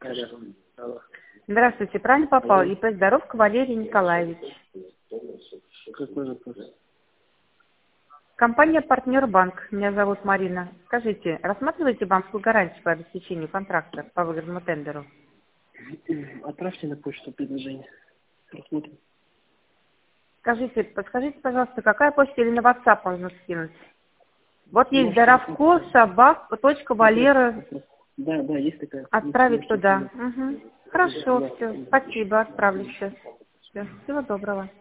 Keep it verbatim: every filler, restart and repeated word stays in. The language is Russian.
Алло. Алло. Здравствуйте, правильно попал? Алло. ИП Здоровка Валерий Николаевич. Какой вопрос? Компания «Партнер Банк». Меня зовут Марина. Скажите, рассматриваете банковскую гарантию по обеспечению контракта по выгодному тендеру? Отправьте на почту предложение. Просмотрим. Скажите, подскажите, пожалуйста, какая почта или на WhatsApp можно скинуть? Вот есть Можете Доровко, собак, точка, Валера. Да, да, есть такая. Отправить Можете туда. отправить. Угу. Хорошо, Да. все. Спасибо, отправлю сейчас. Всё. Всего доброго.